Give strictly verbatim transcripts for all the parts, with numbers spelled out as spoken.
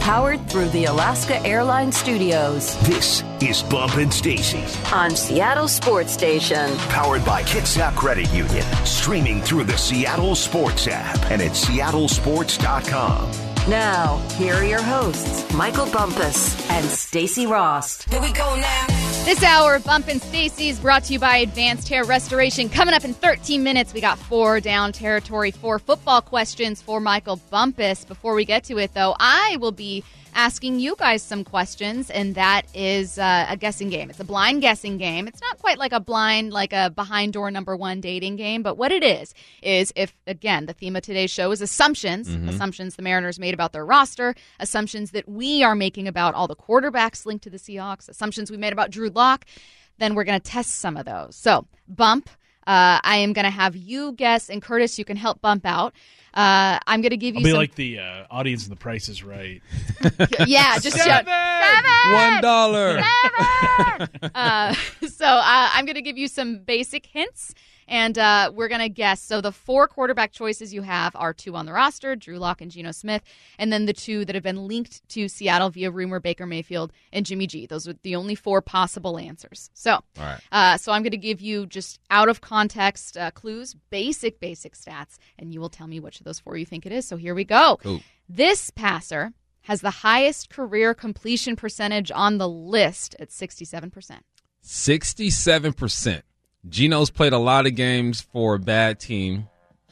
powered through the Alaska Airlines Studios. This is Bump and Stacy on Seattle Sports Station. Powered by Kitsap Credit Union. Streaming through the Seattle Sports app and at seattle sports dot com. Now, here are your hosts, Michael Bumpus and Stacy Rost. Here we go now. This hour of Bump and Stacy is brought to you by Advanced Hair Restoration. Coming up in thirteen minutes, we got four down territory, four football questions for Michael Bumpus. Before we get to it, though, I will be asking you guys some questions, and that is uh, a guessing game. It's a blind guessing game. It's not quite like a blind, like a behind door number one dating game, but what it is, is if, again, the theme of today's show is assumptions, mm-hmm. assumptions the Mariners made about their roster, assumptions that we are making about all the quarterbacks linked to the Seahawks, assumptions we made about Drew Lock, then we're going to test some of those. So, Bump, uh, I am going to have you guess, and Curtis, you can help Bump out. Uh, I'm going to give you I'll be some... like the uh, audience in The Price is Right. Yeah, just Seven! Seven! One dollar. Seven! uh, so uh, I'm going to give you some basic hints, and uh, we're going to guess. So the four quarterback choices you have are two on the roster, Drew Lock and Geno Smith, and then the two that have been linked to Seattle via rumor, Baker Mayfield and Jimmy G. Those are the only four possible answers. So, All right. uh, so I'm going to give you just out of context uh, clues, basic, basic stats, and you will tell me which of those four you think it is. So here we go. Cool. This passer has the highest career completion percentage on the list at sixty-seven percent. sixty-seven percent. Geno's played a lot of games for a bad team.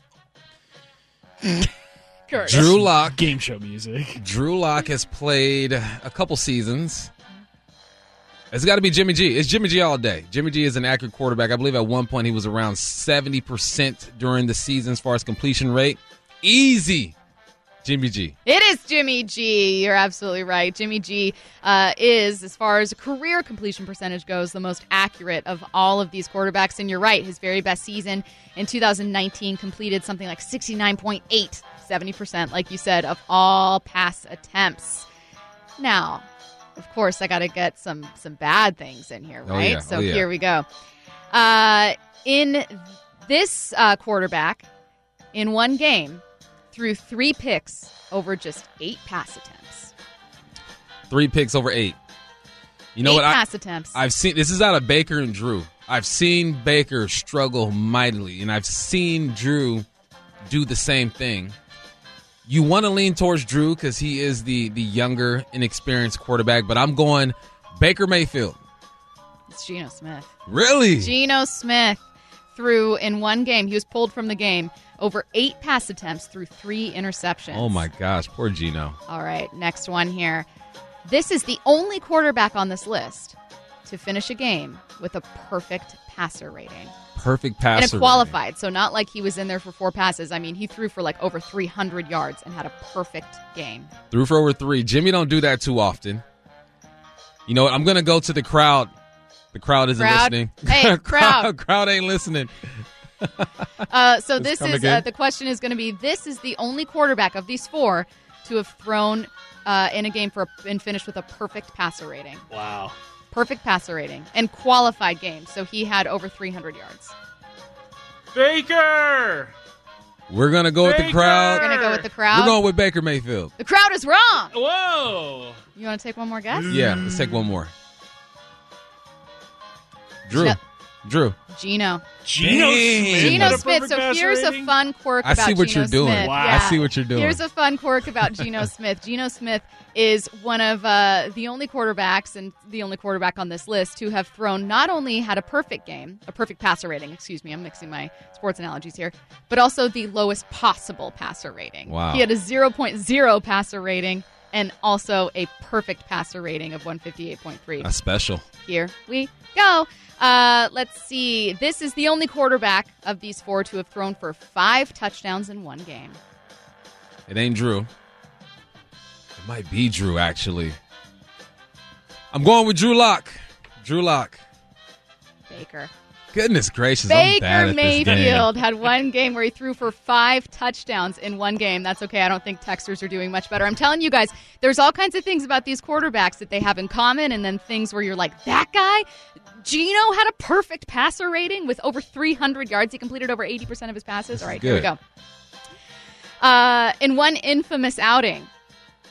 Curtis. Drew Lock. Game show music. Drew Lock has played a couple seasons. It's got to be Jimmy G. It's Jimmy G all day. Jimmy G is an accurate quarterback. I believe at one point he was around seventy percent during the season as far as completion rate. Easy. Jimmy G. It is Jimmy G. You're absolutely right. Jimmy G uh, is, as far as career completion percentage goes, the most accurate of all of these quarterbacks. And you're right, his very best season in two thousand nineteen completed something like sixty-nine point eight, seventy percent, like you said, of all pass attempts. Now, of course, I got to get some some bad things in here, right? Oh, yeah. So oh, yeah. here we go. Uh, in this uh, quarterback, in one game, threw three picks over just eight pass attempts. Three picks over eight. You know eight what? pass I, attempts. I've seen this is out of Baker and Drew. I've seen Baker struggle mightily, and I've seen Drew do the same thing. You want to lean towards Drew because he is the the younger, inexperienced quarterback, but I'm going Baker Mayfield. It's Geno Smith. Really? Geno Smith threw in one game. He was pulled from the game. Over eight pass attempts through three interceptions. Oh, my gosh. Poor Geno. All right, next one here. This is the only quarterback on this list to finish a game with a perfect passer rating. Perfect passer And a qualified, rating. So not like he was in there for four passes. I mean, he threw for like over three hundred yards and had a perfect game. Threw for over three. Jimmy don't do that too often. You know what? I'm going to go to the crowd. The crowd isn't crowd? listening. Hey, crowd. Crowd ain't listening. Uh, so this come is again? uh, the question is going to be: this is the only quarterback of these four to have thrown uh, in a game for a, and finished with a perfect passer rating. Wow. Perfect passer rating and qualified game. So he had over three hundred yards. Baker! We're going to go Baker! with the crowd. We're going to go with the crowd. We're going with Baker Mayfield. The crowd is wrong. Whoa! You want to take one more guess? Yeah, let's take one more. Drew. No. Drew. Geno. Geno Smith. Geno had a Smith. perfect So passer here's a rating? fun quirk I about see what Geno you're doing. Smith. Wow. Yeah. I see what you're doing. Here's a fun quirk about Geno Smith. Geno Smith is one of uh, the only quarterbacks and the only quarterback on this list who have thrown not only had a perfect game, a perfect passer rating, excuse me, I'm mixing my sports analogies here, but also the lowest possible passer rating. Wow. He had a zero point zero passer rating and also a perfect passer rating of one fifty-eight point three. That's special. Here we go. Uh, let's see. This is the only quarterback of these four to have thrown for five touchdowns in one game. It ain't Drew. It might be Drew, actually. I'm going with Drew Lock. Drew Lock. Baker. Goodness gracious, I'm bad Baker at this game. Mayfield had one game where he threw for five touchdowns in one game. That's okay. I don't think Texters are doing much better. I'm telling you guys, there's all kinds of things about these quarterbacks that they have in common, and then things where you're like, that guy? Geno had a perfect passer rating with over three hundred yards. He completed over eighty percent of his passes. All right, here we good. go. Uh, in one infamous outing,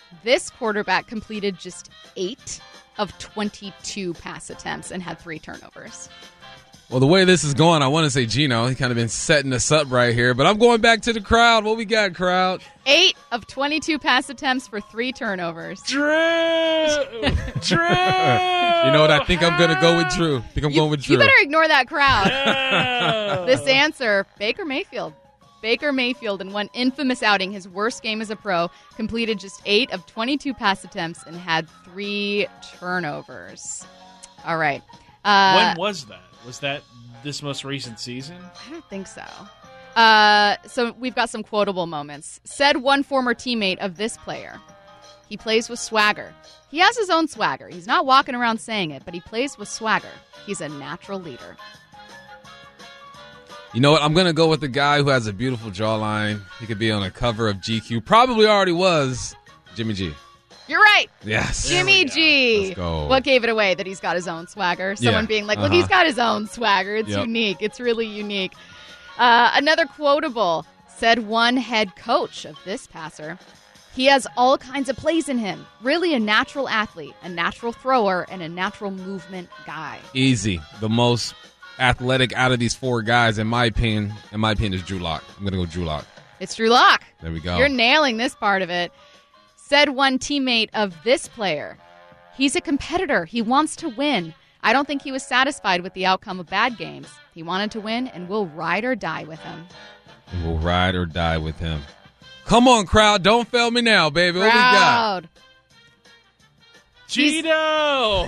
This quarterback completed just eight of twenty-two pass attempts and had three turnovers. Well, the way this is going, I want to say Gino. He kind of been setting us up right here, but I'm going back to the crowd. What we got, crowd? Eight of twenty-two pass attempts for three turnovers. Drew! Drew! You know what? I think I'm going to go with Drew. I think I'm You, going with Drew. you better ignore that crowd. Yeah. This answer, Baker Mayfield. Baker Mayfield, in one infamous outing, his worst game as a pro, completed just eight of twenty-two pass attempts and had three turnovers. All right. Uh, When was that? Was that this most recent season? I don't think so. Uh, so we've got some quotable moments. Said one former teammate of this player, he plays with swagger. He has his own swagger. He's not walking around saying it, but he plays with swagger. He's a natural leader. You know what? I'm going to go with the guy who has a beautiful jawline. He could be on a cover of G Q. Probably already was. Jimmy G. You're right. Yes. Jimmy G. Let's go. What gave it away that he's got his own swagger? Someone Yeah. being like, look, Uh-huh. he's got his own swagger. It's Yep. unique. It's really unique. Uh, another quotable, said one head coach of this passer. He has all kinds of plays in him. Really a natural athlete, a natural thrower, and a natural movement guy. Easy. The most athletic out of these four guys, in my opinion, in my opinion, is Drew Lock. I'm going to go Drew Lock. It's Drew Lock. There we go. You're nailing this part of it. Said one teammate of this player, he's a competitor. He wants to win. I don't think he was satisfied with the outcome of bad games. He wanted to win, and we'll ride or die with him. And we'll ride or die with him. Come on, crowd. Don't fail me now, baby. What we got? Proud. Gino!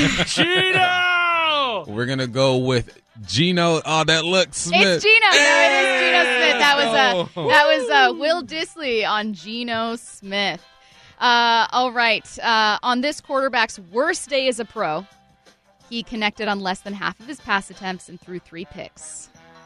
Gino! We're going to go with Gino. Oh, that looks Smith. It's Gino. No, it is Gino Smith. That was uh, Oh. that was uh, Will Dissly on Gino Smith. Uh, all right. Uh, on this quarterback's worst day as a pro, he connected on less than half of his pass attempts and threw three picks.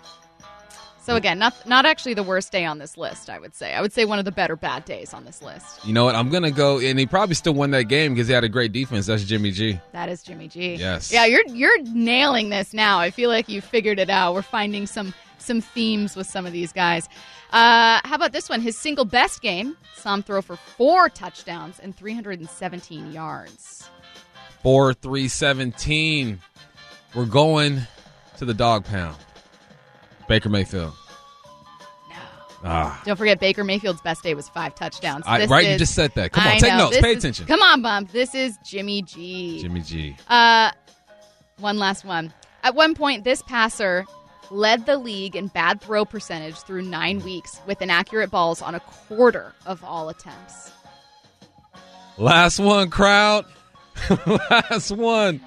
So again, not not actually the worst day on this list, I would say. I would say one of the better bad days on this list. You know what? I'm going to go, and he probably still won that game because he had a great defense. That's Jimmy G. That is Jimmy G. Yes. Yeah, you're you're nailing this now. I feel like you figured it out. We're finding some some themes with some of these guys. Uh, how about this one? His single best game saw him throw for four touchdowns and three hundred seventeen yards. four three seventeen. We're going to the dog pound. Baker Mayfield. No. Ah. Don't forget, Baker Mayfield's best day was five touchdowns. I, This right? is- You just said that. Come on, I take know, notes. this Pay is- attention. Come on, Bump. This is Jimmy G. Jimmy G. Uh, one last one. At one point, this passer led the league in bad throw percentage through nine weeks with inaccurate balls on a quarter of all attempts. Last one, crowd. Last one.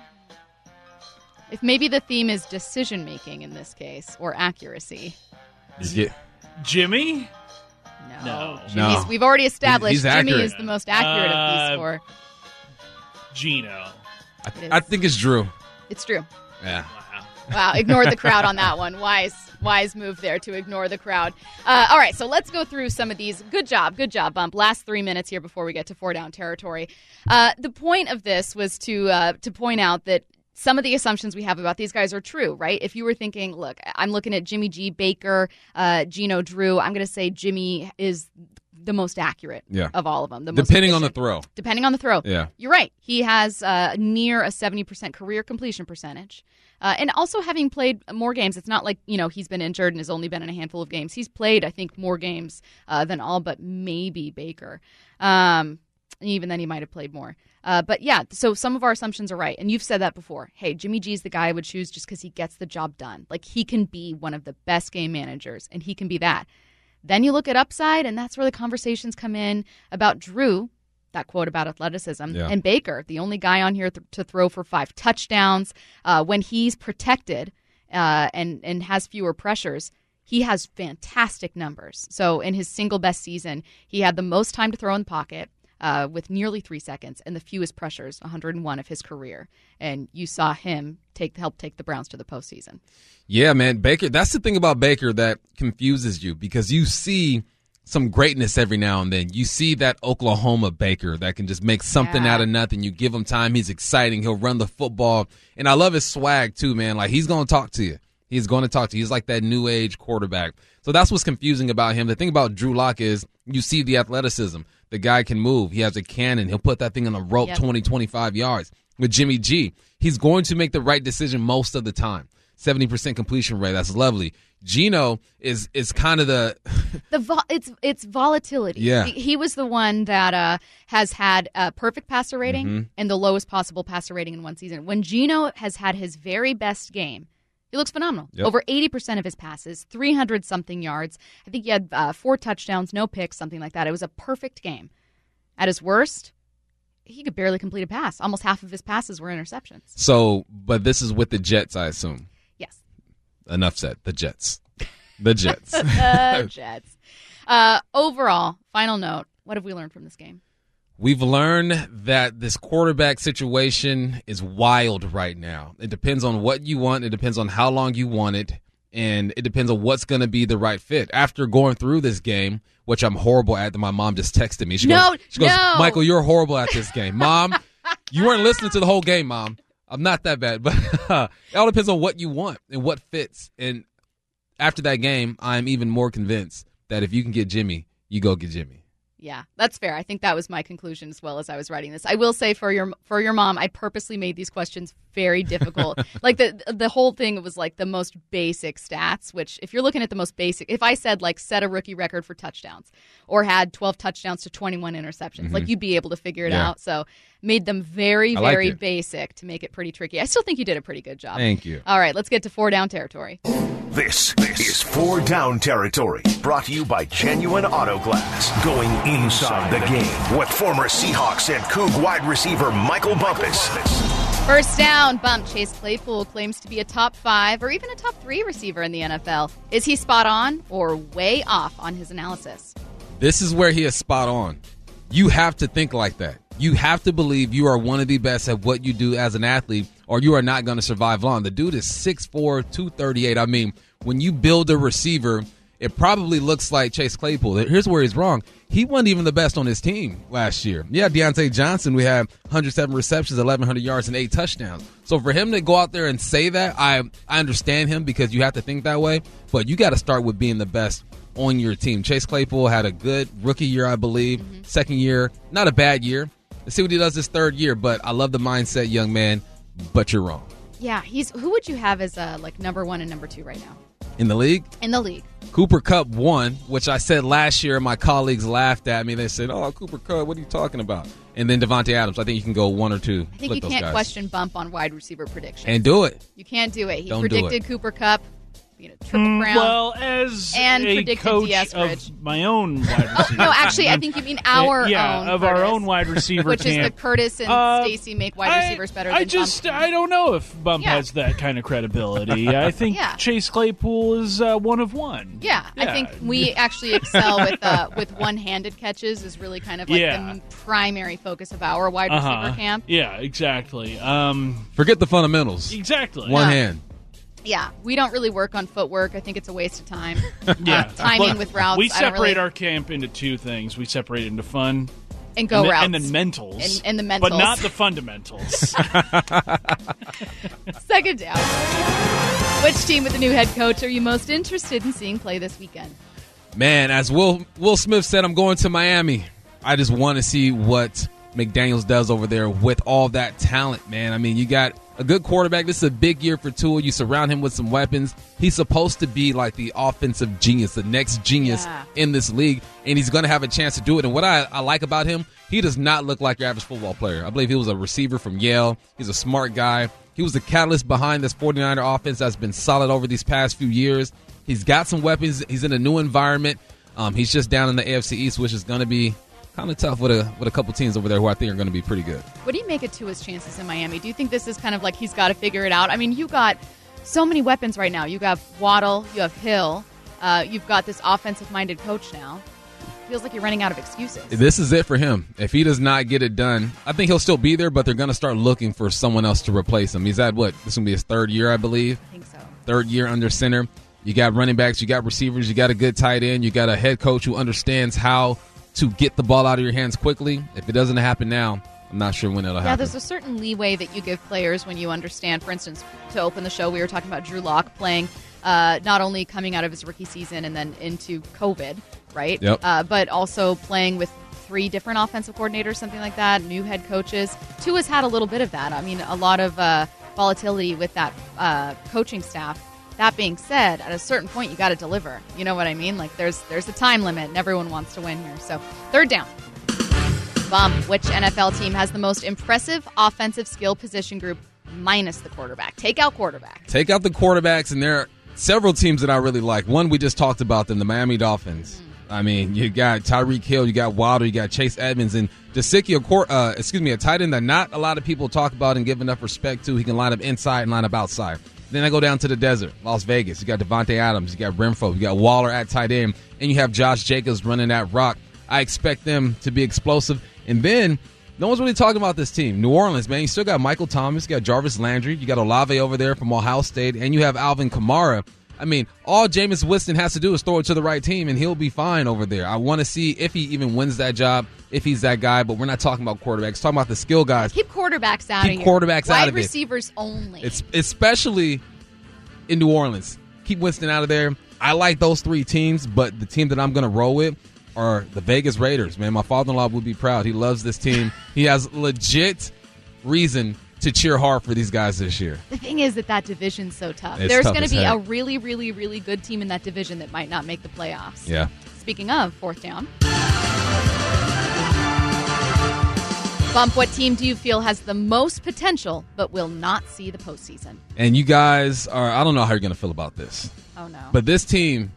If maybe the theme is decision making in this case or accuracy. Yeah. Jimmy? No. No. Jimmy's, No. We've already established He's Jimmy accurate. is the most accurate of Uh, these four. Gino. I, It is. I think it's Drew. It's true. Yeah. Wow. Wow, ignored the crowd on that one. Wise, wise move there to ignore the crowd. Uh, all right, so let's go through some of these. Good job, good job, Bump. Last three minutes here before we get to four down territory. Uh, the point of this was to uh, to point out that some of the assumptions we have about these guys are true, right? If you were thinking, look, I'm looking at Jimmy G, Baker, uh, Gino, Drew, I'm going to say Jimmy is the most accurate Yeah. of all of them. The most Depending on the efficient. throw. Depending on the throw. Yeah. You're right. He has uh, near a seventy percent career completion percentage. Uh, and also having played more games, it's not like, you know, he's been injured and has only been in a handful of games. He's played, I think, more games uh, than all but maybe Baker. Um, even then, he might have played more. Uh, but yeah, so some of our assumptions are right. And you've said that before. Hey, Jimmy G is the guy I would choose just because he gets the job done. Like, he can be one of the best game managers, and he can be that. Then you look at upside, and that's where the conversations come in about Drew, that quote about athleticism, Yeah. and Baker, the only guy on here th- to throw for five touchdowns. Uh, when he's protected uh, and, and has fewer pressures, he has fantastic numbers. So in his single best season, he had the most time to throw in the pocket uh, with nearly three seconds and the fewest pressures, one hundred one of his career. And you saw him take help take the Browns to the postseason. Yeah, man. Baker, that's the thing about Baker that confuses you because you see some greatness every now and then. You see that Oklahoma Baker that can just make something Yeah. out of nothing. You give him time. He's exciting. He'll run the football. And I love his swag too, man. Like, he's going to talk to you. He's going to talk to you. He's like that new age quarterback. So that's what's confusing about him. The thing about Drew Lock is you see the athleticism. The guy can move. He has a cannon. He'll put that thing on a rope Yep. twenty, twenty-five yards. With Jimmy G, he's going to make the right decision most of the time. seventy percent completion rate. That's lovely. Geno is is kind of the the vo- it's it's volatility. Yeah. he, he was the one that uh, has had a perfect passer rating Mm-hmm. and the lowest possible passer rating in one season. When Geno has had his very best game, he looks phenomenal. Yep. Over eighty percent of his passes, three hundred something yards. I think he had uh, four touchdowns, no picks, something like that. It was a perfect game. At his worst, he could barely complete a pass. Almost half of his passes were interceptions. so. But this is with the Jets, I assume. Yes. Enough said. The Jets. The Jets. The Jets. Uh, overall, final note, what have we learned from this game? We've learned that this quarterback situation is wild right now. It depends on what you want. It depends on how long you want it. And it depends on what's going to be the right fit. After going through this game, which I'm horrible at, that my mom just texted me. She No, goes, she goes, no. Michael, you're horrible at this game. Mom, you weren't listening to the whole game, Mom. I'm not that bad. But it all depends on what you want and what fits. And after that game, I'm even more convinced that if you can get Jimmy, you go get Jimmy. Yeah, that's fair. I think that was my conclusion as well as I was writing this. I will say for your for your mom, I purposely made these questions very difficult. Like the the whole thing was like the most basic stats, which if you're looking at the most basic, if I said like set a rookie record for touchdowns or had twelve touchdowns to twenty-one interceptions, mm-hmm. like you'd be able to figure it Yeah. out. So made them very, I like very it. basic to make it pretty tricky. I still think you did a pretty good job. Thank you. All right, let's get to four down territory. This, this is Four Down Territory, brought to you by Genuine Auto Glass. Going inside the game with former Seahawks and Coug wide receiver Michael Bumpus. First down, bump. Chase Claypool claims to be a top five or even a top three receiver in the N F L. Is he spot on or way off on his analysis? This is where he is spot on. You have to think like that. You have to believe you are one of the best at what you do as an athlete, or you are not going to survive long. The dude is six four, two thirty-eight. I mean, when you build a receiver, it probably looks like Chase Claypool. Here's where he's wrong. He wasn't even the best on his team last year. Yeah, Deontay Johnson, we had one hundred seven receptions, eleven hundred yards, and eight touchdowns. So for him to go out there and say that, I I understand him because you have to think that way. But you got to start with being the best on your team. Chase Claypool had a good rookie year, I believe. Mm-hmm. Second year, not a bad year. Let's see what he does this third year. But I love the mindset, young man. But you're wrong. Yeah, he's. Who would you have as uh, like number one and number two right now In the league? in the league? Cooper Kupp won, which I said last year. My colleagues laughed at me. They said, "Oh, Cooper Kupp, what are you talking about?" And then Devontae Adams. I think you can go one or two. I think Flip you those can't guys. question Bump on wide receiver predictions. And do it. You can't do it. He Don't do predicted it. Cooper Kupp, you know, triple Mm, crown. well, as and a predicted coach Diaz Bridge. of my own wide receiver. no, actually, I think you mean our yeah, own of Curtis, our own wide receiver which is the camp. Curtis and Uh, Stacy make wide I- receivers better I than just, Bump. I don't know if Bump Yeah. has that kind of credibility. I think Yeah. Chase Claypool is uh, one of one. Yeah, I Yeah. think we actually excel with uh, with one-handed catches is really kind of like Yeah. the primary focus of our wide receiver Uh-huh. camp. Yeah, exactly. Um, Forget the fundamentals. exactly. One Yeah. hand. Yeah, we don't really work on footwork. I think it's a waste of time. Yeah. Uh, timing But with routes. We I don't separate really, our camp into two things. We separate it into fun and go and, the, routes and then mentals. and, and the mentals, But not the fundamentals. Second down. Which team with the new head coach are you most interested in seeing play this weekend? Man, as Will Will Smith said, I'm going to Miami. I just want to see what McDaniels does over there with all that talent, man. I mean, you got a good quarterback. This is a big year for Tua. You surround him with some weapons. He's supposed to be like the offensive genius, the next genius Yeah. in this league, and he's going to have a chance to do it. And what I, I like about him, he does not look like your average football player. I believe he was a receiver from Yale. He's a smart guy. He was the catalyst behind this 49er offense that's been solid over these past few years. He's got some weapons. He's in a new environment. Um, he's just down in the A F C East, which is going to be kind of tough with a with a couple teams over there who I think are going to be pretty good. What do you make of Tua's chances in Miami? Do you think this is kind of like he's got to figure it out? I mean, you got so many weapons right now. You got Waddle, you have Hill, uh, you've got this offensive-minded coach now. Feels like you're running out of excuses. This is it for him. If he does not get it done, I think he'll still be there, but they're going to start looking for someone else to replace him. He's at what? This is going to be his third year, I believe. I think so. Third year under center. You got running backs, you got receivers, you got a good tight end, you got a head coach who understands how to get the ball out of your hands quickly. If it doesn't happen now, I'm not sure when it'll Yeah, happen. there's a certain leeway that you give players when you understand. For instance, to open the show, we were talking about Drew Lock playing uh, not only coming out of his rookie season and then into COVID, right? Yep. Uh, but also playing with three different offensive coordinators, something like that, new head coaches. Tua's had a little bit of that. I mean, a lot of uh, volatility with that uh, coaching staff. That being said, at a certain point, you got to deliver. You know what I mean? Like, there's there's a time limit, and everyone wants to win here. So, third down. Bump. Which N F L team has the most impressive offensive skill position group minus the quarterback? Take out quarterback. Take out the quarterbacks, and there are several teams that I really like. One, we just talked about them, the Miami Dolphins. Mm. I mean, you got Tyreek Hill, you got Wilder, you got Chase Edmonds, and Gesicki, uh, excuse me, a tight end that not a lot of people talk about and give enough respect to. He can line up inside and line up outside. Then I go down to the desert, Las Vegas. You got Devontae Adams, you got Renfro, you got Waller at tight end, and you have Josh Jacobs running that rock. I expect them to be explosive. And then, no one's really talking about this team. New Orleans, man, you still got Michael Thomas, you got Jarvis Landry, you got Olave over there from Ohio State, and you have Alvin Kamara. I mean, all Jameis Winston has to do is throw it to the right team, and he'll be fine over there. I want to see if he even wins that job, if he's that guy, but we're not talking about quarterbacks. Talking about the skill guys. Keep quarterbacks out Keep of here. quarterbacks out of it. Wide receivers only. It's especially in New Orleans. Keep Winston out of there. I like those three teams, but the team that I'm going to roll with are the Vegas Raiders. Man, my father-in-law would be proud. He loves this team. He has legit reason to cheer hard for these guys this year. The thing is that that division's so tough. It's There's tough going to as be heck. a really, really, really good team in that division that might not make the playoffs. Yeah. Speaking of, fourth down. Bump, what team do you feel has the most potential but will not see the postseason? And you guys are, I don't know how you're going to feel about this. Oh, no. But this team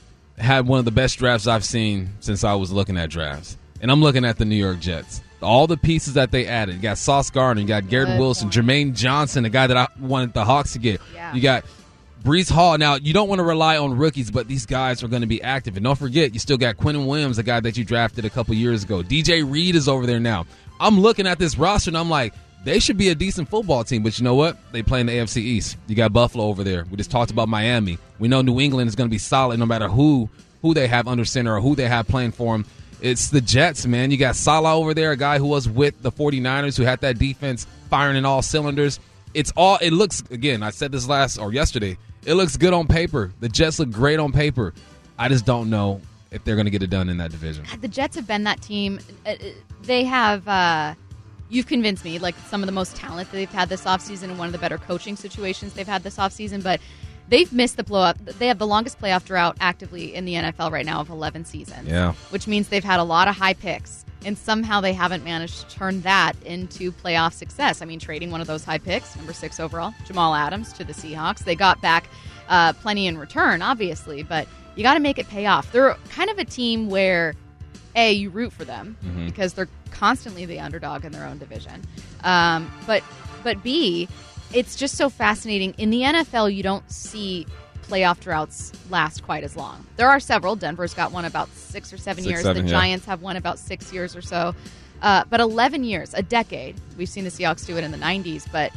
had one of the best drafts I've seen since I was looking at drafts. And I'm looking at the New York Jets. All the pieces that they added. You got Sauce Gardner, you got Garrett Good Wilson, point. Jermaine Johnson, the guy that I wanted the Hawks to get. Yeah. You got Breece Hall. Now, you don't want to rely on rookies, but these guys are going to be active. And don't forget, you still got Quinnen Williams, the guy that you drafted a couple years ago. D J Reed is over there now. I'm looking at this roster, and I'm like, they should be a decent football team. But you know what? They play in the A F C East. You got Buffalo over there. We just talked about Miami. We know New England is going to be solid no matter who who they have under center or who they have playing for them. It's the Jets, man. You got Salah over there, a guy who was with the 49ers, who had that defense firing in all cylinders. It's all, it looks, again, I said this last or yesterday, it looks good on paper. The Jets look great on paper. I just don't know if they're going to get it done in that division. The Jets have been that team. Uh, They have, uh, you've convinced me, like some of the most talent that they've had this offseason and one of the better coaching situations they've had this offseason, but they've missed the blow-up. They have the longest playoff drought actively in the N F L right now of eleven seasons. Yeah. Which means they've had a lot of high picks, and somehow they haven't managed to turn that into playoff success. I mean, trading one of those high picks, number six overall, Jamal Adams, to the Seahawks. They got back uh, plenty in return, obviously, but you got to make it pay off. They're kind of a team where, A, you root for them Mm-hmm. because they're constantly the underdog in their own division. Um, but but B, it's just so fascinating. In the N F L, you don't see playoff droughts last quite as long. There are several. Denver's got one about six or seven Six, years. seven, the yeah. Giants have one about six years or so. Uh, but eleven years, a decade. We've seen the Seahawks do it in the nineties. But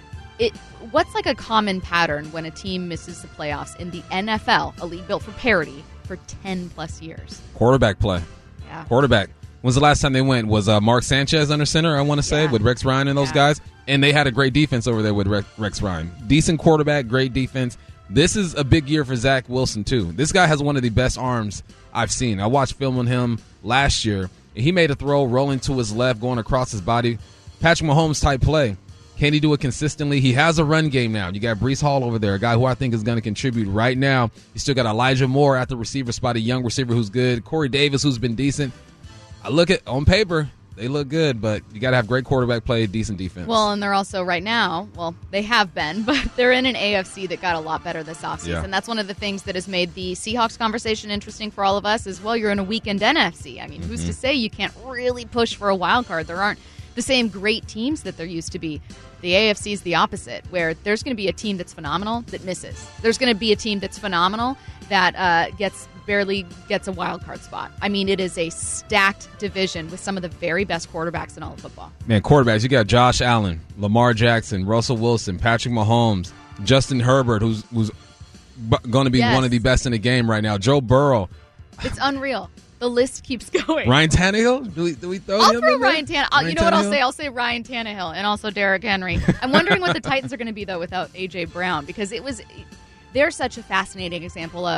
it what's like a common pattern when a team misses the playoffs in the N F L, a league built for parity, for ten plus years? Quarterback play. Yeah. Quarterback. When's the last time they went? Was uh, Mark Sanchez under center, I want to say, Yeah. with Rex Ryan and those Yeah. guys? And they had a great defense over there with Rex, Rex Ryan. Decent quarterback, great defense. This is a big year for Zach Wilson, too. This guy has one of the best arms I've seen. I watched film on him last year. He made a throw rolling to his left, going across his body. Patrick Mahomes type play. Can he do it consistently? He has a run game now. You got Breece Hall over there, a guy who I think is going to contribute right now. You still got Elijah Moore at the receiver spot, a young receiver who's good. Corey Davis, who's been decent. I look at, on paper, they look good, but you got to have great quarterback play, decent defense. Well, and they're also right now, well, they have been, but they're in an A F C that got a lot better this offseason. Yeah. And that's one of the things that has made the Seahawks conversation interesting for all of us is, well, you're in a weekend N F C. I mean, Mm-hmm. who's to say you can't really push for a wild card? There aren't the same great teams that there used to be. The A F C is the opposite, where there's going to be a team that's phenomenal that misses. There's going to be a team that's phenomenal that uh, gets barely gets a wild card spot. I mean, it is a stacked division with some of the very best quarterbacks in all of football. Man, quarterbacks, you got Josh Allen, Lamar Jackson, Russell Wilson, Patrick Mahomes, Justin Herbert, who's, who's going to be Yes. one of the best in the game right now, Joe Burrow, It's unreal. The list keeps going. Ryan Tannehill. Do we, do we throw I'll him throw in there? Ryan Tannehill. Uh, Ryan you know what I'll Tannehill? say? I'll say Ryan Tannehill and also Derrick Henry. I'm wondering what the Titans are going to be, though, without A J. Brown, because it was they're such a fascinating example of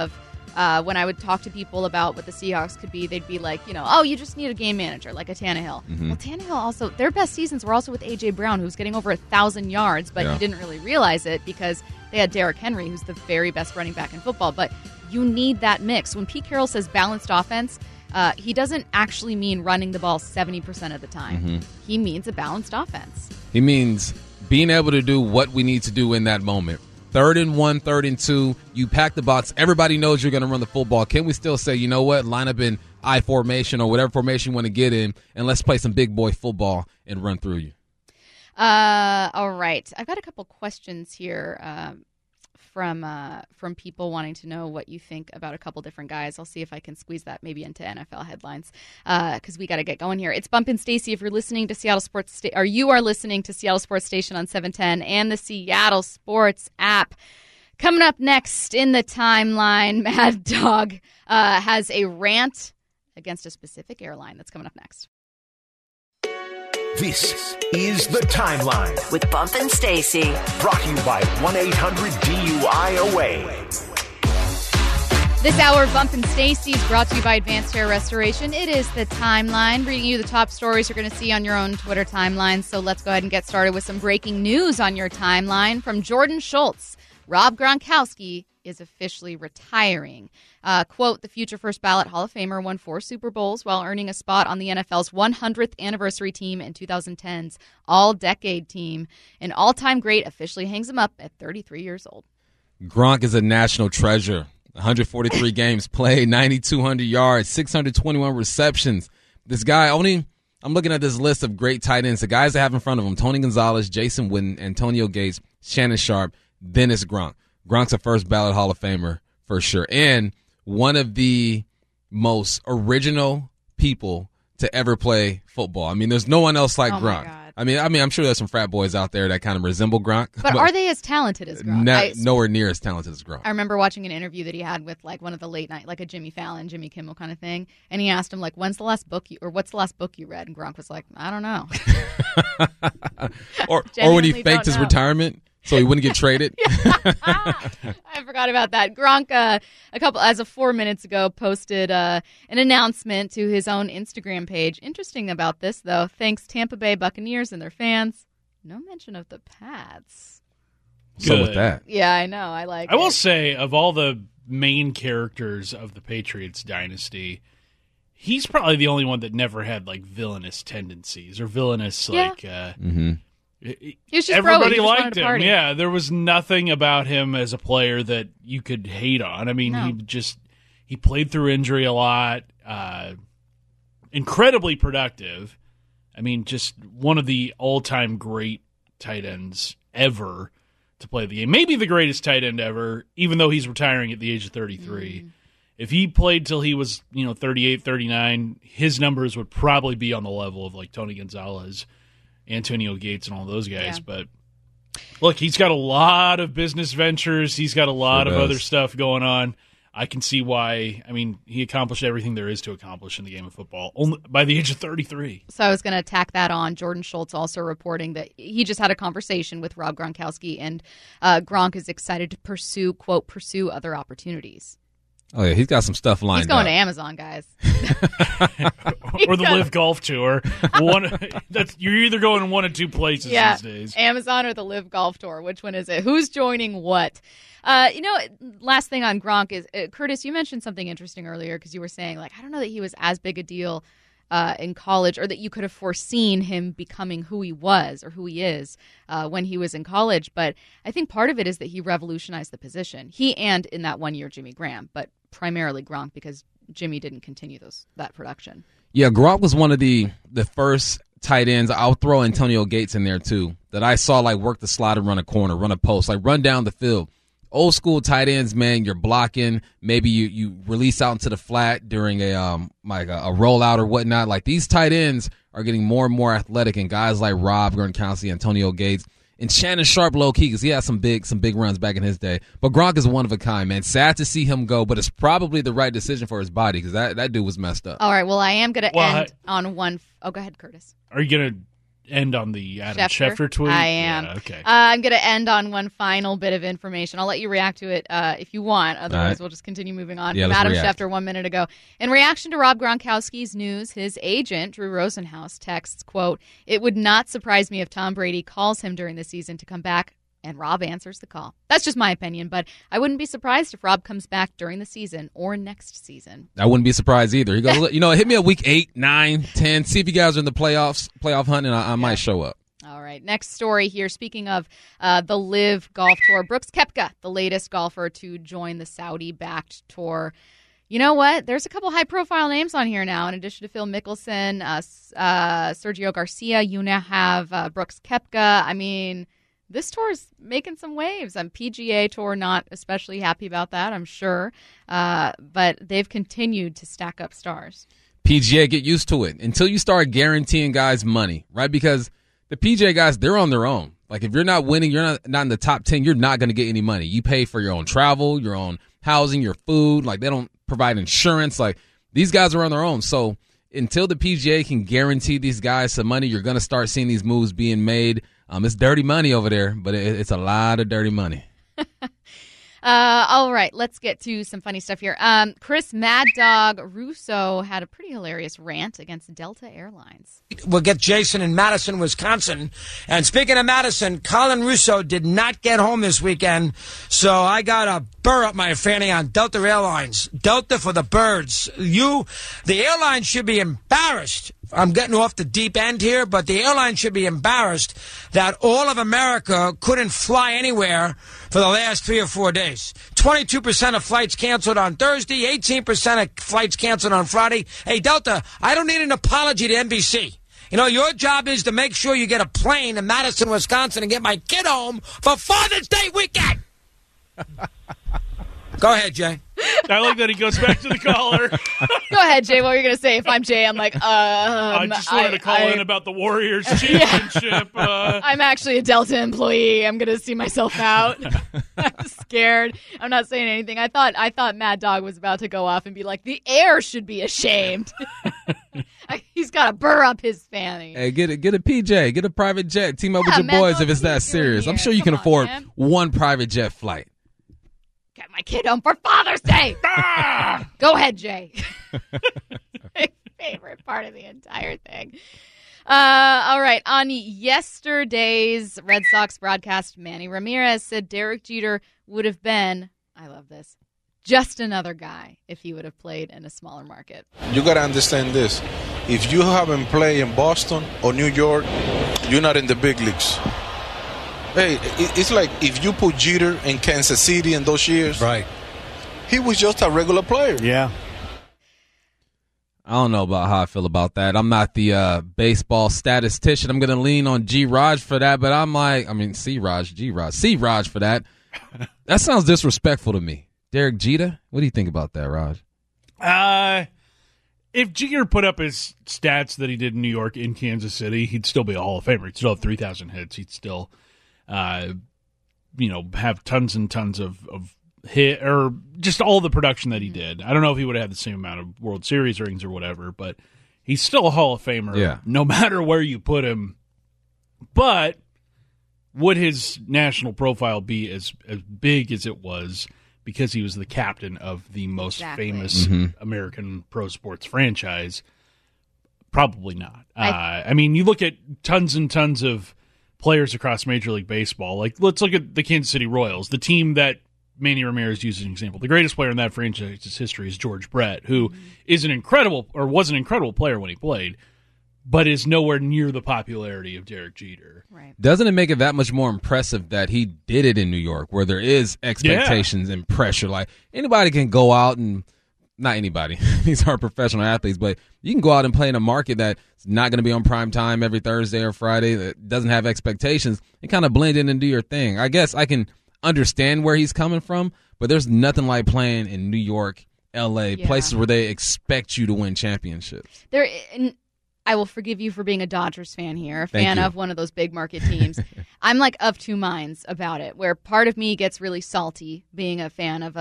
Uh, when I would talk to people about what the Seahawks could be, they'd be like, you know, oh, you just need a game manager, like a Tannehill. Mm-hmm. Well, Tannehill also, their best seasons were also with A J. Brown, who's getting over a thousand yards, but Yeah. he didn't really realize it because they had Derrick Henry, who's the very best running back in football. But you need that mix. When Pete Carroll says balanced offense, uh, he doesn't actually mean running the ball seventy percent of the time. Mm-hmm. He means a balanced offense. He means being able to do what we need to do in that moment. Third and one, third and two, you pack the box. Everybody knows you're going to run the football. Can we still say, you know what, line up in I formation or whatever formation you want to get in, and let's play some big boy football and run through you? Uh, all right. I've got a couple questions here um, from uh, from people wanting to know what you think about a couple different guys. I'll see if I can squeeze that maybe into N F L headlines because uh, we got to get going here. It's Bump and Stacy. If you're listening to Seattle Sports, Sta- or you are listening to Seattle Sports Station on seven ten and the Seattle Sports app. Coming up next in the timeline, Mad Dog uh, has a rant against a specific airline. That's coming up next. This is The Timeline, With Bump and Stacy. brought to you by one eight hundred D U I O A. This hour of Bump and Stacy is brought to you by Advanced Hair Restoration. It is The Timeline, bringing you the top stories you're going to see on your own Twitter timeline. So let's go ahead and get started with some breaking news on your timeline from Jordan Schultz. Rob Gronkowski is officially retiring. Uh, quote, the future first ballot Hall of Famer won four Super Bowls while earning a spot on the N F L's one hundredth anniversary team and twenty ten's all-decade team. An all-time great officially hangs him up at thirty-three years old. Gronk is a national treasure. one hundred forty-three games played, nine thousand two hundred yards, six hundred twenty-one receptions. This guy only, I'm looking at this list of great tight ends. The guys that have in front of him, Tony Gonzalez, Jason Witten, Antonio Gates, Shannon Sharp, then it's Gronk. Gronk's a first ballot Hall of Famer for sure. And one of the most original people to ever play football. I mean, there's no one else like Oh, my Gronk. God. I mean, I mean, I'm sure there's some frat boys out there that kind of resemble Gronk. But are they as talented as Gronk? Ne- I, nowhere near as talented as Gronk. I remember watching an interview that he had with like one of the late night, like a Jimmy Fallon, Jimmy Kimmel kind of thing. And he asked him like, when's the last book you, or what's the last book you read? And Gronk was like, I don't know. or or when he Genuinely faked don't his know. retirement so he wouldn't get traded. I forgot about that. Gronk, uh, a couple as of four minutes ago, posted uh, an announcement to his own Instagram page. Interesting about this, though. Thanks, Tampa Bay Buccaneers and their fans. No mention of the Pats. So with Good. that, Yeah, I know. I like. I will it. say, of all the main characters of the Patriots dynasty, he's probably the only one that never had like villainous tendencies or villainous Yeah. like. Uh, mm-hmm. He was just everybody bro-y. He just wanted liked to him. party. Yeah, there was nothing about him as a player that you could hate on. I mean, No. he just he played through injury a lot. Uh, incredibly productive. I mean, just one of the all-time great tight ends ever to play the game. Maybe the greatest tight end ever, even though he's retiring at the age of thirty-three. Mm. If he played till he was, you know, thirty-eight, thirty-nine, his numbers would probably be on the level of like Tony Gonzalez, Antonio Gates, and all those guys. Yeah. But look, he's got a lot of business ventures. He's got a lot Sure of does. other stuff going on. I can see why. I mean, he accomplished everything there is to accomplish in the game of football only by the age of thirty-three. So I was going to tack that on. Jordan Schultz also reporting that he just had a conversation with Rob Gronkowski, and uh, Gronk is excited to pursue, quote, pursue other opportunities. Oh yeah, he's got some stuff lined He's going up. to Amazon, guys. Or the Live Golf Tour. One, that's you're either going in one of two places Yeah, these days. Amazon or the Live Golf Tour. Which one is it? Who's joining what? Uh, you know, last thing on Gronk is, uh, Curtis, you mentioned something interesting earlier because you were saying, like, I don't know that he was as big a deal uh, in college, or that you could have foreseen him becoming who he was or who he is uh, when he was in college. But I think part of it is that he revolutionized the position. He and, in that one year, Jimmy Graham, but primarily Gronk because Jimmy didn't continue those that production. Yeah, Gronk was one of the the first tight ends. I'll throw Antonio Gates in there too. That I saw like work the slot and run a corner, run a post, like run down the field. Old school tight ends, man. You're blocking. Maybe you, you release out into the flat during a um like a, a rollout or whatnot. Like these tight ends are getting more and more athletic, and guys like Rob Gronkowski, Antonio Gates, and Shannon Sharp, low key, because he had some big some big runs back in his day. But Gronk is one of a kind, man. Sad to see him go, but it's probably the right decision for his body because that, that dude was messed up. All right, well, I am going to Well, end on one. F- oh, go ahead, Curtis. Are you going end on the Adam Schefter, Schefter tweet? I am. Yeah, okay. Uh, I'm going to end on one final bit of information. I'll let you react to it uh, if you want. Otherwise, right. we'll just continue moving on. Yeah, From let's Adam react. Schefter one minute ago. In reaction to Rob Gronkowski's news, his agent, Drew Rosenhaus, texts, quote, "It would not surprise me if Tom Brady calls him during the season to come back and Rob answers the call." That's just my opinion, but I wouldn't be surprised if Rob comes back during the season or next season. I wouldn't be surprised either. He goes, you know, hit me at week eight, nine, ten. See if you guys are in the playoffs, playoff hunt, and I, I might show up. All right, next story here. Speaking of uh, the Live Golf Tour, Brooks Koepka, the latest golfer to join the Saudi-backed tour. You know what? There's a couple high-profile names on here now. In addition to Phil Mickelson, uh, uh, Sergio Garcia, you now have uh, Brooks Koepka. I mean, this tour is making some waves. I'm P G A Tour not especially happy about that, I'm sure. Uh, but they've continued to stack up stars. P G A, get used to it until you start guaranteeing guys money, right? Because the P G A guys, they're on their own. Like, if you're not winning, you're not, not in the top ten, you're not going to get any money. You pay for your own travel, your own housing, your food. Like, they don't provide insurance. Like, these guys are on their own. So until the P G A can guarantee these guys some money, you're going to start seeing these moves being made. Um, it's dirty money over there, but it, it's a lot of dirty money. Uh, all right, let's get to some funny stuff here. Um, Chris Mad Dog Russo had a pretty hilarious rant against Delta Airlines. We'll get Jason in Madison, Wisconsin. And speaking of Madison, Colin Russo did not get home this weekend, so I got a burr up my fanny on Delta Airlines. Delta for the birds. You, the airline should be embarrassed. I'm getting off the deep end here, but the airline should be embarrassed that all of America couldn't fly anywhere for the last three or four days. twenty-two percent of flights canceled on Thursday, eighteen percent of flights canceled on Friday. Hey, Delta, I don't need an apology to N B C. You know, your job is to make sure you get a plane in Madison, Wisconsin and get my kid home for Father's Day weekend. Go ahead, Jay. I like that he goes back to the caller. Go ahead, Jay. What were you going to say? If I'm Jay, I'm like, um, I just wanted I, to call I, in about the Warriors championship. Uh, I'm actually a Delta employee. I'm going to see myself out. I'm scared. I'm not saying anything. I thought I thought Mad Dog was about to go off and be like, the air should be ashamed. He's got to burr up his fanny. Hey, get a, get a P J, get a private jet, team up Yeah, with your man, boys what if it's are you that doing serious. here? I'm sure you Come can on, afford man. one private jet flight. Get my kid home for Father's Day. Go ahead, Jay. My favorite part of the entire thing. Uh, all right. On yesterday's Red Sox broadcast, Manny Ramirez said Derek Jeter would have been, I love this, just another guy if he would have played in a smaller market. You got to understand this. If you haven't played in Boston or New York, you're not in the big leagues. Hey, it's like if you put Jeter in Kansas City in those years, right? He was just a regular player. Yeah. I don't know about how I feel about that. I'm not the uh, baseball statistician. I'm going to lean on G. Raj for that, but I'm like, I mean, C. Raj, G. Raj, C. Raj for that. That sounds disrespectful to me. Derek Jeter? What do you think about that, Raj? Uh, if Jeter put up his stats that he did in New York in Kansas City, he'd still be a Hall of Famer. He'd still have three thousand hits. He'd still, uh, you know, have tons and tons of, of hit or just all the production that he did. I don't know if he would have had the same amount of World Series rings or whatever, but he's still a Hall of Famer yeah. no matter where you put him. But would his national profile be as, as big as it was because he was the captain of the most Exactly. famous Mm-hmm. American pro sports franchise? Probably not. I- uh, I mean, you look at tons and tons of players across Major League Baseball. Like, let's look at the Kansas City Royals, the team that Manny Ramirez used as an example. The greatest player in that franchise's history is George Brett, who Mm-hmm. is an incredible, or was an incredible player when he played, but is nowhere near the popularity of Derek Jeter. Right. Doesn't it make it that much more impressive that he did it in New York, where there is expectations yeah. and pressure? Like, anybody can go out and, not anybody, these are professional athletes, but you can go out and play in a market that's not going to be on prime time every Thursday or Friday, that doesn't have expectations, and kind of blend in and do your thing. I guess I can understand where he's coming from, but there's nothing like playing in New York, L A, Yeah. places where they expect you to win championships. There, and I will forgive you for being a Dodgers fan here, a Thank fan you. of one of those big market teams. I'm like of two minds about it, where part of me gets really salty being a fan of a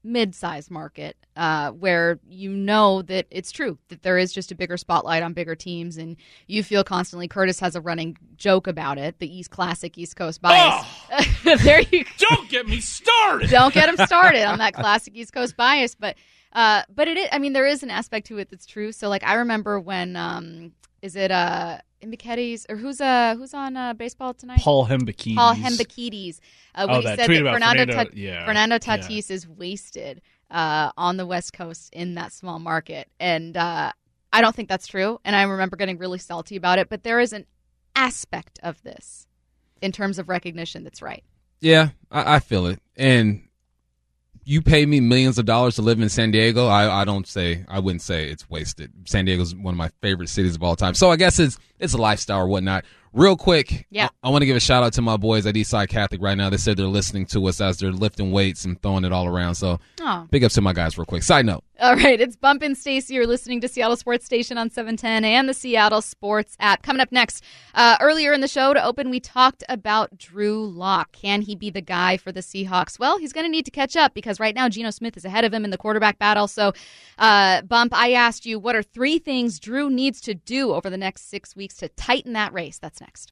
mid-sized market uh, where you know that it's true, that there is just a bigger spotlight on bigger teams, and you feel constantly, Curtis has a running joke about it, the East Classic East Coast bias. Oh, there you go. Don't get me started. Don't get him started on that classic East Coast bias. But uh, but it is, I mean, there is an aspect to it that's true. So, like, I remember when, um, is it uh, Imbekides, or who's uh, who's on uh, baseball tonight? Paul Hembekides. Paul Hembekides. Uh, when Oh, he that said tweet that about Fernando, Fernando- Ta- yeah, Fernando yeah. Tatis is wasted uh, on the West Coast in that small market. And uh, I don't think that's true. And I remember getting really salty about it. But there is an aspect of this in terms of recognition that's right. Yeah, I, I feel it. And you pay me millions of dollars to live in San Diego, I, I don't say, I wouldn't say it's wasted. San Diego's one of my favorite cities of all time. So I guess it's it's a lifestyle or whatnot. Real quick, Yeah. I, I want to give a shout out to my boys at Eastside Catholic right now. They said they're listening to us as they're lifting weights and throwing it all around. So Oh. big ups to my guys real quick. Side note. All right, it's Bump and Stacy. You're listening to Seattle Sports Station on seven ten and the Seattle Sports app. Coming up next, uh, earlier in the show to open, we talked about Drew Lock. Can he be the guy for the Seahawks? Well, he's going to need to catch up because right now Geno Smith is ahead of him in the quarterback battle. So, uh, Bump, I asked you, what are three things Drew needs to do over the next six weeks to tighten that race? That's next.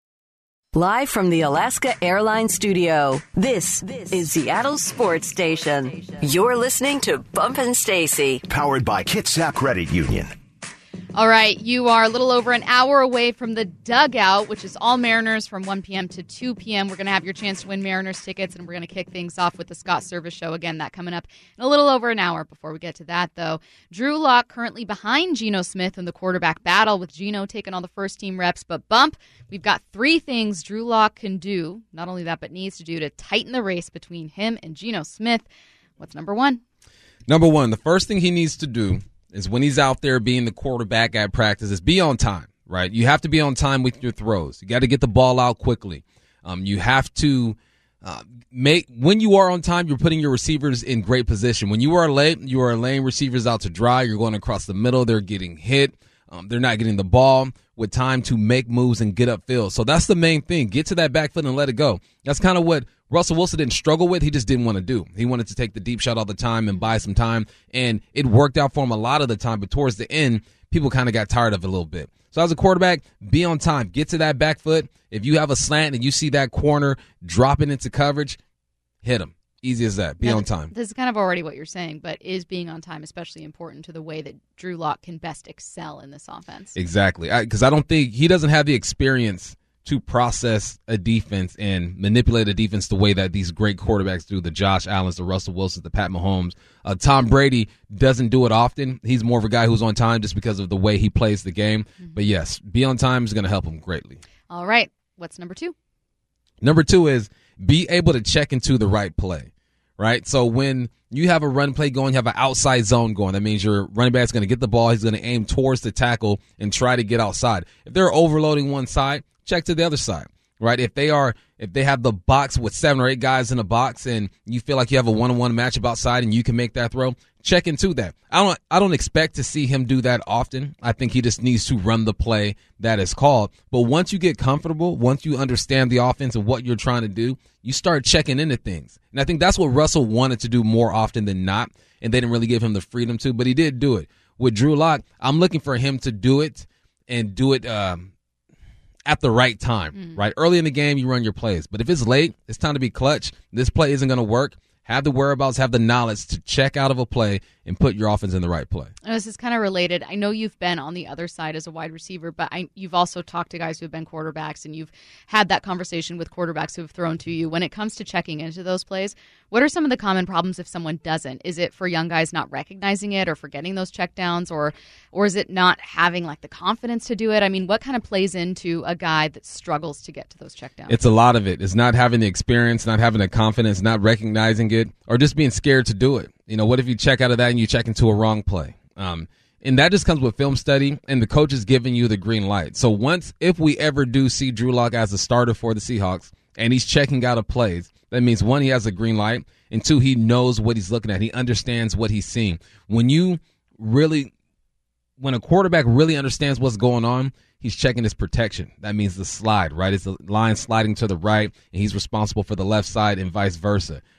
Live from the Alaska Airlines studio, this is Seattle Sports Station. You're listening to Bump and Stacy. Powered by Kitsap Credit Union. All right, you are a little over an hour away from the Dugout, which is all Mariners from one p.m. to two p.m. We're going to have your chance to win Mariners tickets, and we're going to kick things off with the Scott Service Show. Again, that coming up in a little over an hour. Before we get to that, though, Drew Lock currently behind Geno Smith in the quarterback battle, with Geno taking all the first-team reps. But, Bump, we've got three things Drew Lock can do, not only that, but needs to do to tighten the race between him and Geno Smith. What's number one? Number one, the first thing he needs to do is when he's out there being the quarterback at practice is be on time, right? You have to be on time with your throws. You got to get the ball out quickly. Um, you have to uh, make, when you are on time, you're putting your receivers in great position. When you are late, you are laying receivers out to dry. You're going across the middle. They're getting hit. Um, they're not getting the ball with time to make moves and get upfield. So that's the main thing. Get to that back foot and let it go. That's kind of what Russell Wilson didn't struggle with. He just didn't want to do. He wanted to take the deep shot all the time and buy some time, and it worked out for him a lot of the time. But towards the end, people kind of got tired of it a little bit. So as a quarterback, be on time. Get to that back foot. If you have a slant and you see that corner dropping into coverage, hit him. Easy as that. Be Now, on time. This is kind of already what you're saying, but is being on time especially important to the way that Drew Lock can best excel in this offense? Exactly. Because I, I don't think he doesn't have the experience to process a defense and manipulate a defense the way that these great quarterbacks do, the Josh Allens, the Russell Wilsons, the Pat Mahomes. Uh, Tom Brady doesn't do it often. He's more of a guy who's on time just because of the way he plays the game. Mm-hmm. But, yes, be on time is going to help him greatly. All right. What's number two? Number two is be able to check into the right play, right? So when you have a run play going, you have an outside zone going. That means your running back's going to get the ball. He's going to aim towards the tackle and try to get outside. If they're overloading one side, check to the other side, right? If they are, if they have the box with seven or eight guys in a box and you feel like you have a one-on-one matchup outside and you can make that throw, check into that. I don't, I don't expect to see him do that often. I think he just needs to run the play that is called. But once you get comfortable, once you understand the offense and what you're trying to do, you start checking into things. And I think that's what Russell wanted to do more often than not, and they didn't really give him the freedom to, but he did do it. With Drew Lock, I'm looking for him to do it and do it um, at the right time, mm. right? Early in the game, you run your plays. But if it's late, it's time to be clutch. This play isn't going to work. Have the whereabouts, have the knowledge to check out of a play and put your offense in the right play. And this is kind of related. I know you've been on the other side as a wide receiver, but I, you've also talked to guys who have been quarterbacks, and you've had that conversation with quarterbacks who have thrown to you. When it comes to checking into those plays, what are some of the common problems if someone doesn't? Is it for young guys not recognizing it or forgetting those checkdowns, or or is it not having like the confidence to do it? I mean, what kind of plays into a guy that struggles to get to those checkdowns? It's a lot of it. It's not having the experience, not having the confidence, not recognizing it, or just being scared to do it. You know, what if you check out of that and you check into a wrong play? Um, and that just comes with film study and the coach is giving you the green light. So once, if we ever do see Drew Lock as a starter for the Seahawks and he's checking out of plays, that means, one, he has a green light, and two, he knows what he's looking at. He understands what he's seeing. When you really, when a quarterback really understands what's going on, he's checking his protection. That means the slide, right? It's the line sliding to the right, and he's responsible for the left side and vice versa,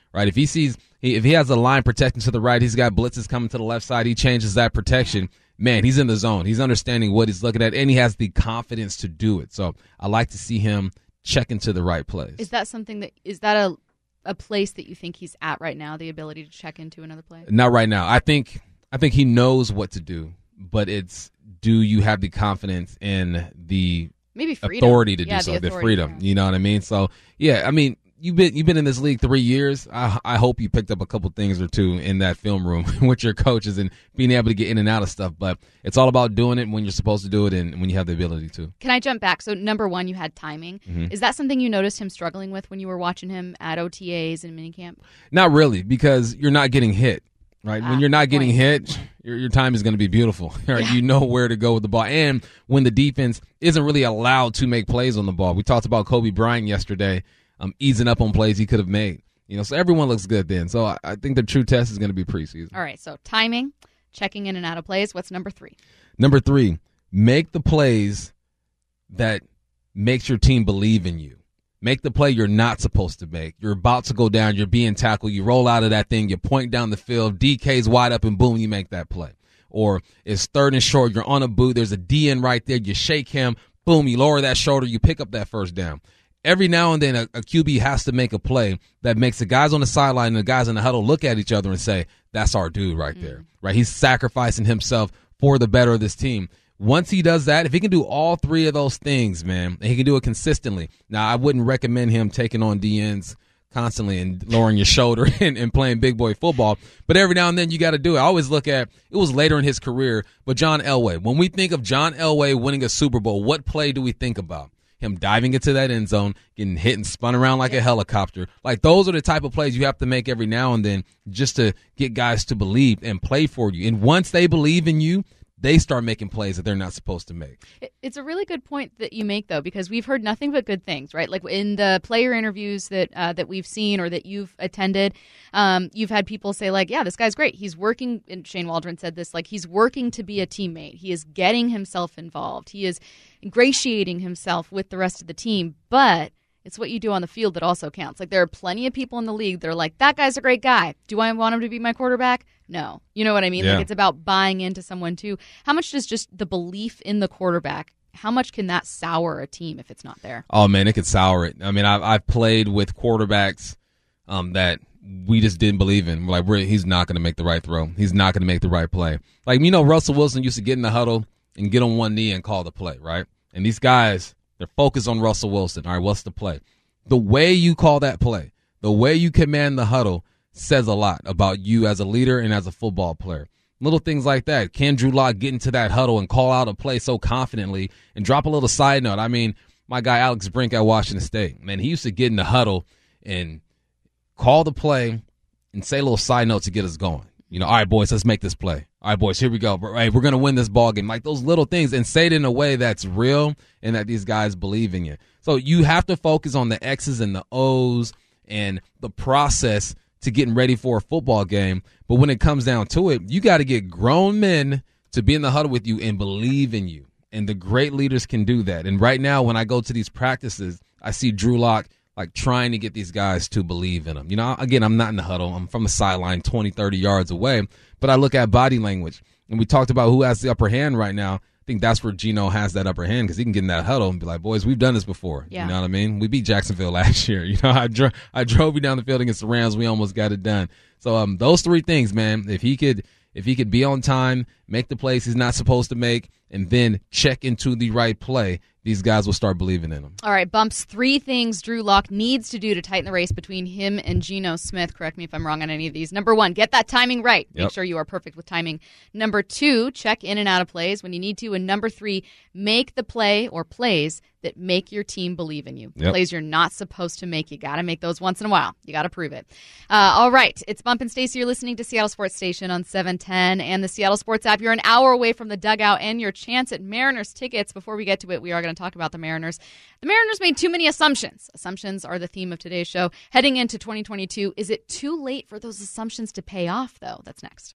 right? If he sees, if he has a line protecting to the right, he's got blitzes coming to the left side, he changes that protection. Man, he's in the zone. He's understanding what he's looking at, and he has the confidence to do it. So I like to see him check into the right place. Is that something that is that a a place that you think he's at right now? The ability to check into another play? Not right now. I think I think he knows what to do, but it's do you have the confidence and the maybe freedom. authority to yeah, do so, the, the authority, freedom. yeah. You know what I mean? So yeah, I mean. You've been you've been in this league three years. I, I hope you picked up a couple things or two in that film room with your coaches and being able to get in and out of stuff. But it's all about doing it when you're supposed to do it and when you have the ability to. Can I jump back? So number one, you had timing. Mm-hmm. Is that something you noticed him struggling with when you were watching him at O T As and minicamp? Not really, because you're not getting hit. Right, Ah, when you're not getting point. hit, your, your time is going to be beautiful. Right? Yeah. You know where to go with the ball, and when the defense isn't really allowed to make plays on the ball. We talked about Kobe Bryant yesterday. Um, easing up on plays he could have made. You know, so everyone looks good then. So I, I think the true test is going to be preseason. All right, so timing, checking in and out of plays. What's number three? Number three, make the plays that makes your team believe in you. Make the play you're not supposed to make. You're about to go down. You're being tackled. You roll out of that thing. You point down the field. D K's wide up, and boom, you make that play. Or it's third and short. You're on a boot. There's a D N right there. You shake him. Boom, you lower that shoulder. You pick up that first down. Every now and then, a, a Q B has to make a play that makes the guys on the sideline and the guys in the huddle look at each other and say, that's our dude right mm-hmm. there. Right? He's sacrificing himself for the better of this team. Once he does that, if he can do all three of those things, man, and he can do it consistently. Now, I wouldn't recommend him taking on D Ns constantly and lowering your shoulder and, and playing big boy football. But every now and then, you got to do it. I always look at, it was later in his career, but John Elway. When we think of John Elway winning a Super Bowl, what play do we think about? Him diving into that end zone, getting hit and spun around like a helicopter. Like, those are the type of plays you have to make every now and then just to get guys to believe and play for you. And once they believe in you, they start making plays that they're not supposed to make. It's a really good point that you make, though, because we've heard nothing but good things, right? Like in the player interviews that uh, that we've seen or that you've attended, um, you've had people say, like, yeah, this guy's great. He's working, and Shane Waldron said this, like, he's working to be a teammate. He is getting himself involved. He is ingratiating himself with the rest of the team, but it's what you do on the field that also counts. Like, there are plenty of people in the league that are like, that guy's a great guy. Do I want him to be my quarterback? No. You know what I mean? Yeah. Like, it's about buying into someone, too. How much does just the belief in the quarterback, how much can that sour a team if it's not there? Oh, man, it could sour it. I mean, I've, I've played with quarterbacks um, that we just didn't believe in. We're like, we're, he's not going to make the right throw. He's not going to make the right play. Like, you know, Russell Wilson used to get in the huddle and get on one knee and call the play, right? And these guys, they're focused on Russell Wilson. All right, what's the play? The way you call that play, the way you command the huddle says a lot about you as a leader and as a football player. Little things like that. Can Drew Lock get into that huddle and call out a play so confidently? And drop a little side note. I mean, my guy Alex Brink at Washington State, man, he used to get in the huddle and call the play and say little side notes to get us going. You know, all right, boys, let's make this play. All right, boys, here we go. Hey, we're going to win this ball game. Like those little things, and say it in a way that's real and that these guys believe in you. So you have to focus on the X's and the O's and the process to getting ready for a football game. But when it comes down to it, you got to get grown men to be in the huddle with you and believe in you. And the great leaders can do that. And right now, when I go to these practices, I see Drew Lock like trying to get these guys to believe in him. You know, again, I'm not in the huddle. I'm from the sideline twenty, thirty yards away. But I look at body language. And we talked about who has the upper hand right now. I think that's where Geno has that upper hand because he can get in that huddle and be like, boys, we've done this before. Yeah. You know what I mean? We beat Jacksonville last year. You know, I, dro- I drove you down the field against the Rams. We almost got it done. So um, those three things, man, if he could if he could be on time, make the plays he's not supposed to make, and then check into the right play, these guys will start believing in him. All right, Bumps, three things Drew Lock needs to do to tighten the race between him and Geno Smith. Correct me if I'm wrong on any of these. Number one, get that timing right. Make Yep. sure you are perfect with timing. Number two, check in and out of plays when you need to. And number three, make the play or plays that make your team believe in you. Yep. Plays you're not supposed to make. You got to make those once in a while. You got to prove it. Uh, all right, it's Bump and Stacy. You're listening to Seattle Sports Station on seven ten and the Seattle Sports app. You're an hour away from the dugout and your chance at Mariners tickets. Before we get to it, we are going to talk about the Mariners. The Mariners made too many assumptions. Assumptions are the theme of today's show. Heading into twenty twenty-two, is it too late for those assumptions to pay off, though? That's next.